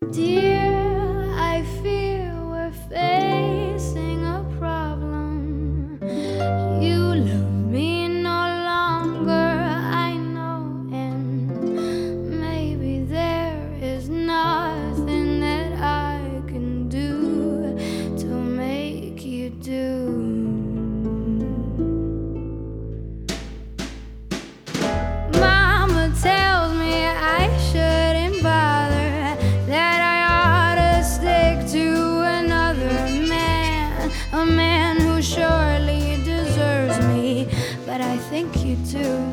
Dear, I fear we're facing a problem. You love me no longer, I know, and maybe there is nothing that I can do to make you do. Mama tells me I shouldn't bother, that I ought to stick to another man, a man who surely deserves me, but I think you do.